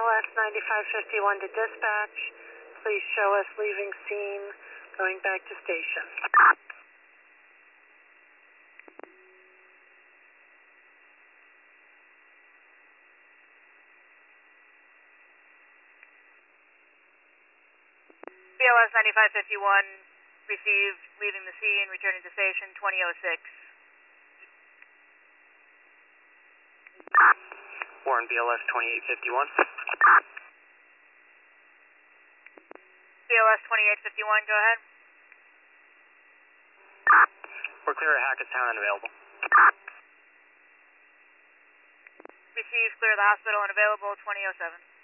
BLS 9551 to dispatch. Please show us leaving scene, going back to station. BLS 9551 received, leaving the scene, returning to station 2006. Warren, BLS 2851. BLS 2851, go ahead. We're clear at Hackettstown and available. Received, clear the hospital and available 2007.